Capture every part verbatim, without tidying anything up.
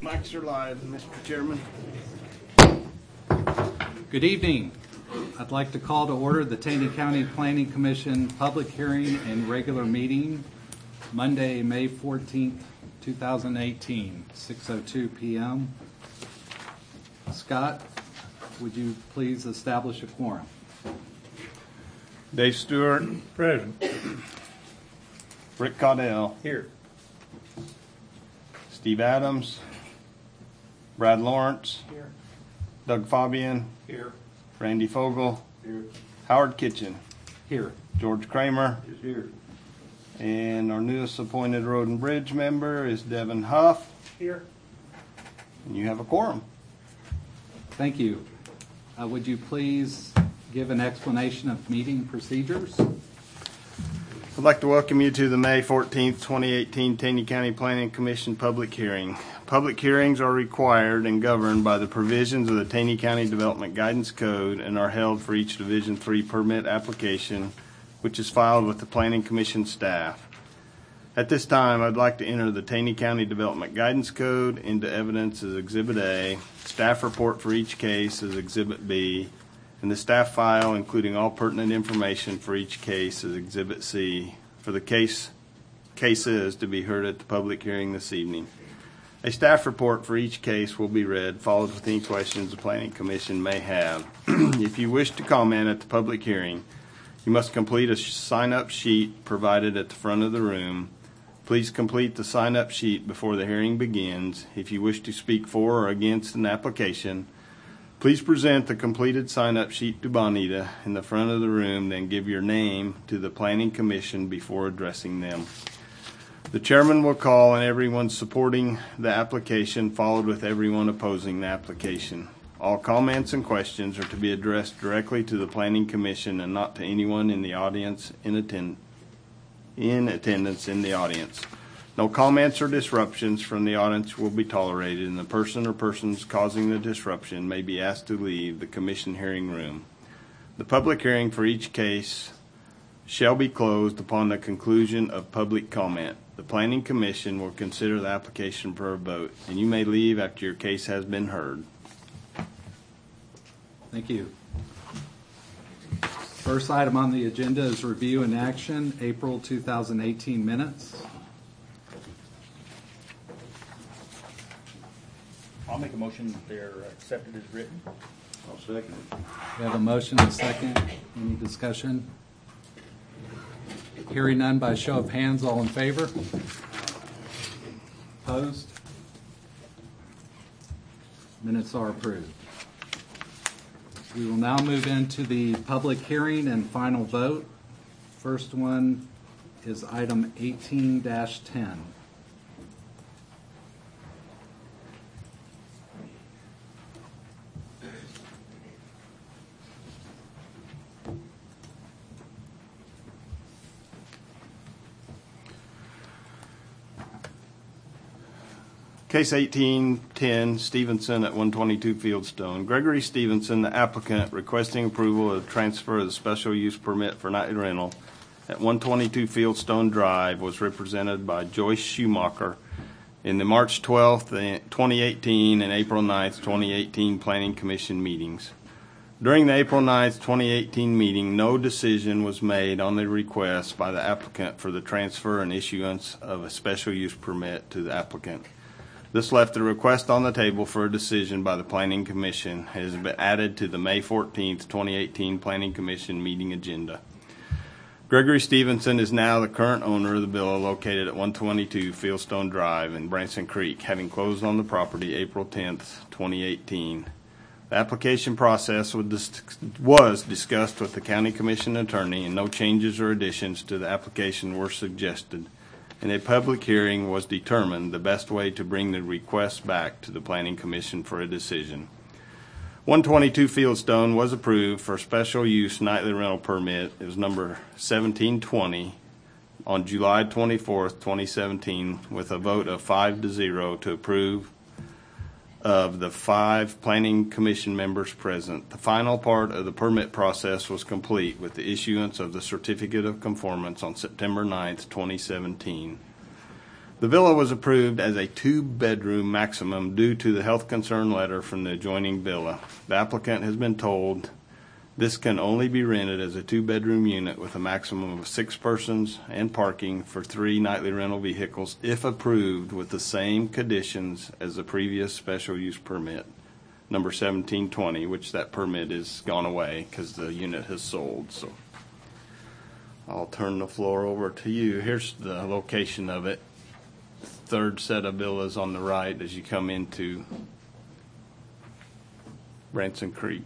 Mics are live, Mister Chairman. Good evening. I'd like to call to order the Taney County Planning Commission public hearing and regular meeting Monday, May fourteenth, two thousand eighteen, six oh two p m Scott, would you please establish a quorum? Dave Stewart. Present. Rick Caudell. Here. Steve Adams. Brad Lawrence. Here. Doug Fabian. Here. Randy Fogel. Here. Howard Kitchen. Here. George Kramer. Is here. And our newest appointed Road and Bridge member is Devin Huff. Here. And you have a quorum. Thank you. Uh, would you please give an explanation of meeting procedures? I'd like to welcome you to the May fourteenth, twenty eighteen Taney County Planning Commission public hearing. Public hearings are required and governed by the provisions of the Taney County Development Guidance Code and are held for each Division three permit application, which is filed with the Planning Commission staff. At this time, I'd like to enter the Taney County Development Guidance Code into evidence as Exhibit A, staff report for each case as Exhibit B, and the staff file, including all pertinent information for each case, as Exhibit C, for the case cases to be heard at the public hearing this evening. A staff report for each case will be read, followed with any questions the Planning Commission may have. If you wish to comment at the public hearing, you must complete a sign-up sheet provided at the front of the room. Please complete the sign-up sheet before the hearing begins. If you wish to speak for or against an application, please present the completed sign-up sheet to Bonita in the front of the room, then give your name to the Planning Commission before addressing them. The chairman will call on everyone supporting the application, followed with everyone opposing the application. All comments and questions are to be addressed directly to the Planning Commission and not to anyone in the audience in, attend in attendance in the audience. No comments or disruptions from the audience will be tolerated, and the person or persons causing the disruption may be asked to leave the commission hearing room. The public hearing for each case shall be closed upon the conclusion of public comment. The Planning Commission will consider the application for a vote, and you may leave after your case has been heard. Thank you. First item on the agenda is review and action, April two thousand eighteen minutes. I'll make a motion that they're accepted as written. I'll second it. We have a motion and a second. Any discussion? Hearing none, by show of hands, all in favor? Opposed? Minutes are approved. We will now move into the public hearing and final vote. First one is item eighteen dash ten. Case eighteen ten, Stevenson at one twenty-two Fieldstone. Gregory Stevenson, the applicant, requesting approval of the transfer of the special use permit for nightly rental at one twenty-two Fieldstone Drive, was represented by Joyce Schumacher in the March twelfth, twenty eighteen and April ninth, twenty eighteen Planning Commission meetings. During the April ninth, twenty eighteen meeting, no decision was made on the request by the applicant for the transfer and issuance of a special use permit to the applicant. This left the request on the table for a decision by the Planning Commission. It has been added to the May fourteenth, twenty eighteen Planning Commission meeting agenda. Gregory Stevenson is now the current owner of the villa located at one twenty-two Fieldstone Drive in Branson Creek, having closed on the property April tenth, twenty eighteen. The application process was discussed with the County Commission attorney, and no changes or additions to the application were suggested. In a public hearing was determined the best way to bring the request back to the Planning Commission for a decision. one twenty-two Fieldstone was approved for special use nightly rental permit. It was number seventeen twenty on July twenty-fourth, twenty seventeen, with a vote of five to zero to approve of the five Planning Commission members present. The final part of the permit process was complete with the issuance of the Certificate of Conformance on September ninth, twenty seventeen. The villa was approved as a two-bedroom maximum due to the health concern letter from the adjoining villa. The applicant has been told this can only be rented as a two-bedroom unit with a maximum of six persons and parking for three nightly rental vehicles if approved with the same conditions as the previous special use permit, number seventeen twenty, which that permit is gone away because the unit has sold. So I'll turn the floor over to you. Here's the location of it. Third set of villas on the right as you come into Branson Creek.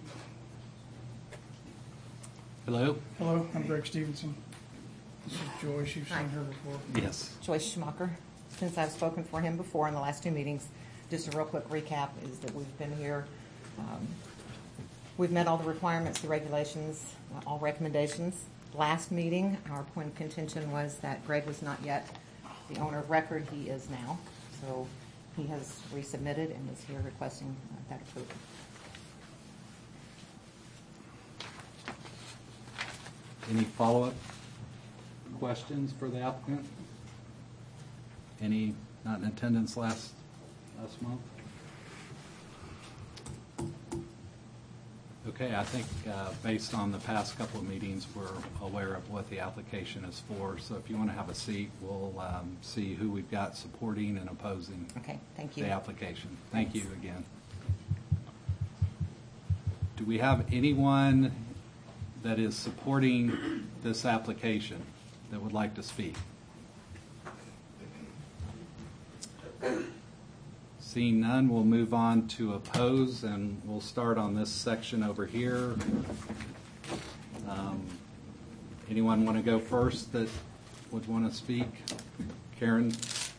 Hello? Hello, I'm Greg Stevenson. This is Joyce, you've Hi. seen her before. Yes. Joyce Schmucker. Since I've spoken for him before in the last two meetings, just a real quick recap is that we've been here. Um, we've met all the requirements, the regulations, uh, all recommendations. Last meeting, our point of contention was that Greg was not yet the owner of record. He is now. So he has resubmitted and is here requesting uh, that approval. Any follow-up questions for the applicant? Any not in attendance last, last month? Okay, I think uh, based on the past couple of meetings, we're aware of what the application is for. So if you want to have a seat, we'll um, see who we've got supporting and opposing Okay, thank you. the application. Thank you again. Do we have anyone that is supporting this application that would like to speak? Seeing none, we'll move on to oppose, and we'll start on this section over here. Um, anyone want to go first that would want to speak? Karen?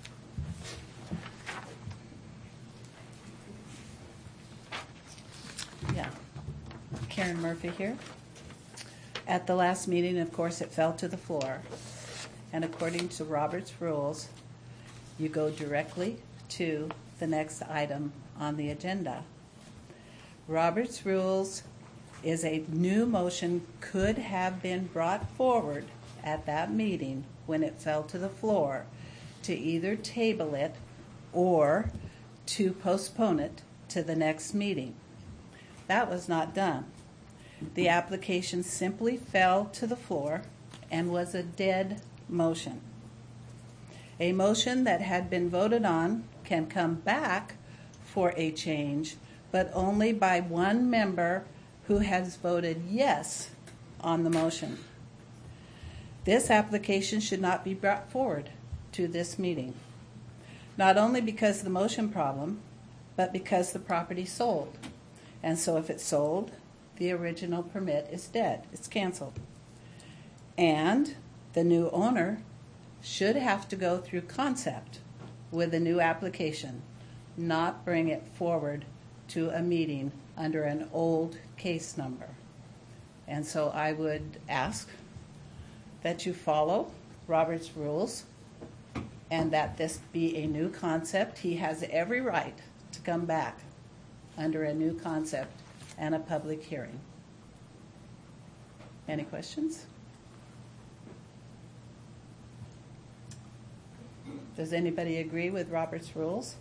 Yeah. Karen Murphy here. At the last meeting, of course, it fell to the floor. And according to Robert's rules, you go directly to the next item on the agenda. Robert's rules is a new motion could have been brought forward at that meeting when it fell to the floor to either table it or to postpone it to the next meeting. That was not done. The application simply fell to the floor and was a dead motion. A motion that had been voted on can come back for a change, but only by one member who has voted yes on the motion. This application should not be brought forward to this meeting, not only because of the motion problem, but because the property sold. And so if it's sold, the original permit is dead. It's canceled. And the new owner should have to go through concept with a new application, not bring it forward to a meeting under an old case number. And so I would ask that you follow Robert's rules and that this be a new concept. He has every right to come back under a new concept and a public hearing. Any questions? Does anybody agree with Robert's rules?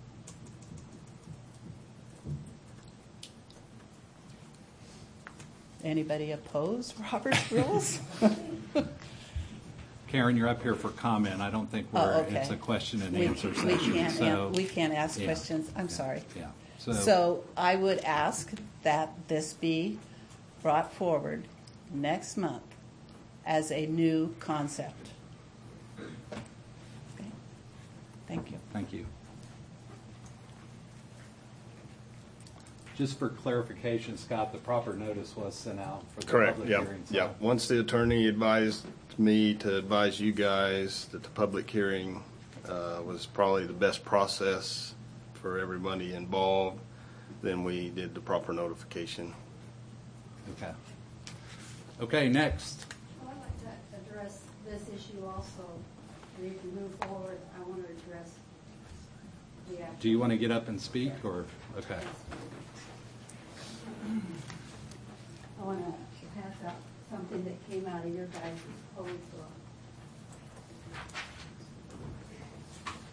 Anybody oppose Robert's rules? Karen, you're up here for comment. I don't think we're, Oh, okay. it's a question and We- answer we session. can't, So, we can't ask yeah, questions. I'm yeah, sorry. Yeah. So, So I would ask that this be brought forward next month as a new concept. Okay. Thank you. thank you. Just for clarification, Scott, the proper notice was sent out for the Correct, public yeah, hearing. so- yeah. Once the attorney advised me to advise you guys that the public hearing uh, was probably the best process for everybody involved, then we did the proper notification. Okay. Okay, next. Well, I'd like to address this issue also. We can move forward. I want to address the actual. Do you want to get up and speak, or, okay. I want to pass out something that came out of your guys' code book.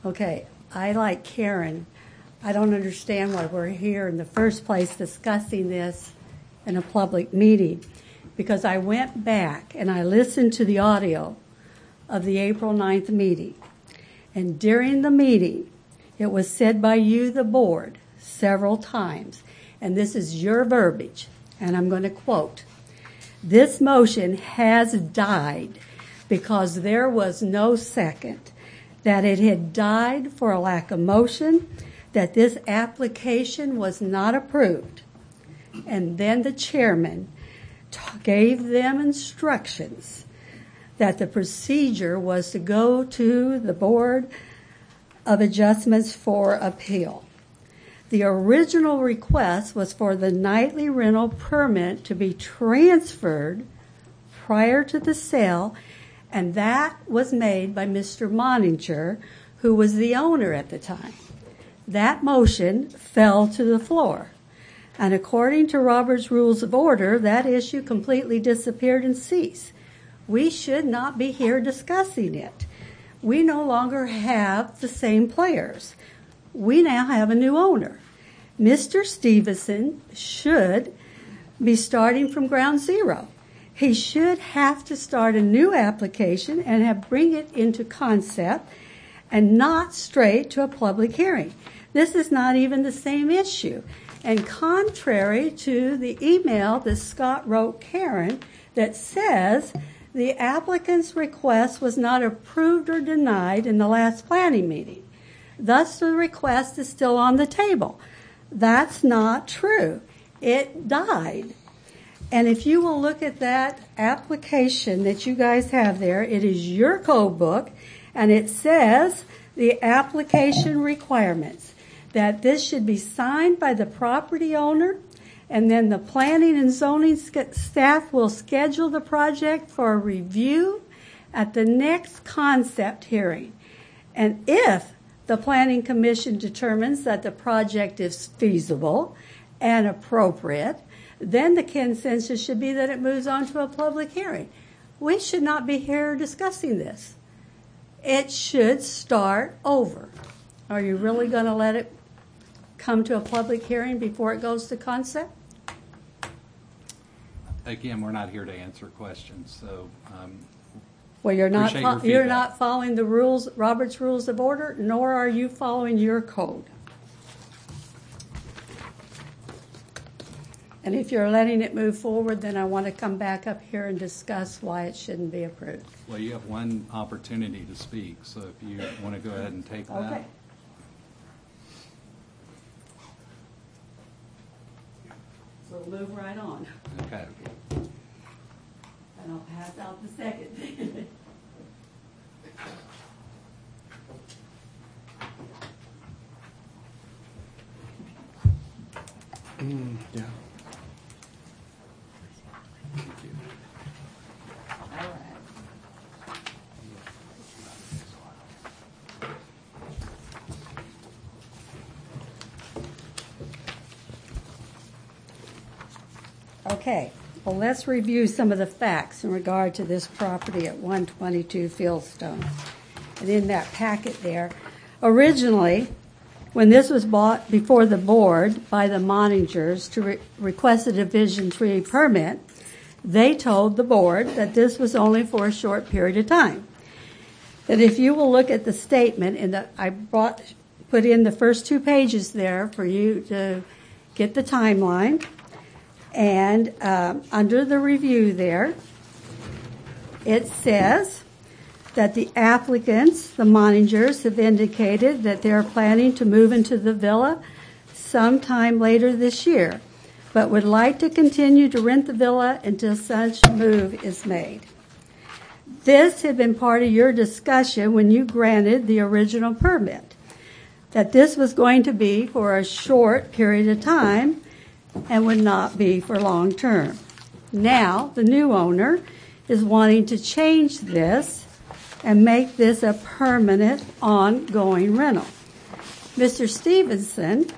Okay, I, like Karen, I don't understand why we're here in the first place discussing this in a public meeting, because I went back and I listened to the audio of the April ninth meeting. And during the meeting, it was said by you, the board, several times, and this is your verbiage, and I'm going to quote, "This motion has died because there was no second, that it had died for a lack of motion, that this application was not approved." And then the chairman t- gave them instructions that the procedure was to go to the Board of Adjustments for appeal. The original request was for the nightly rental permit to be transferred prior to the sale, and that was made by Mister Moninger, who was the owner at the time. That motion fell to the floor. And according to Robert's Rules of Order, that issue completely disappeared and ceased. We should not be here discussing it. We no longer have the same players. We now have a new owner. Mister Stevenson should be starting from ground zero. He should have to start a new application and have bring it into concept and not straight to a public hearing. This is not even the same issue. And contrary to the email that Scott wrote Karen that says the applicant's request was not approved or denied in the last planning meeting. Thus, the request is still on the table. That's not true. It died. And if you will look at that application that you guys have there, it is your code book, and it says the application requirements, that this should be signed by the property owner, and then the planning and zoning staff will schedule the project for a review at the next concept hearing. And if the Planning Commission determines that the project is feasible and appropriate, then the consensus should be that it moves on to a public hearing. We should not be here discussing this. It should start over. Are you really going to let it come to a public hearing before it goes to concept? Again, we're not here to answer questions, so um, Well, you're not Appreciate your fo- you're feedback. not following the rules, Robert's Rules of Order, nor are you following your code. And if you're letting it move forward, then I want to come back up here and discuss why it shouldn't be approved. well, you have one opportunity to speak, so if you want to go ahead and take that. Okay. So we'll move right on. Okay. And I'll pass out the second. Mm, yeah. All right. Okay, well, let's review some of the facts in regard to this property at one twenty-two Fieldstone. And in that packet there, originally, when this was bought before the board by the Moningers to re- request a Division three permit, they told the board that this was only for a short period of time. That if you will look at the statement, and the, I brought, put in the first two pages there for you to get the timeline. And um, under the review there, it says that the applicants, the Moningers, have indicated that they're planning to move into the villa sometime later this year, but would like to continue to rent the villa until such move is made. This had been part of your discussion when you granted the original permit, that this was going to be for a short period of time and would not be for long term. Now, the new owner is wanting to change this and make this a permanent, ongoing rental. Mister Stevenson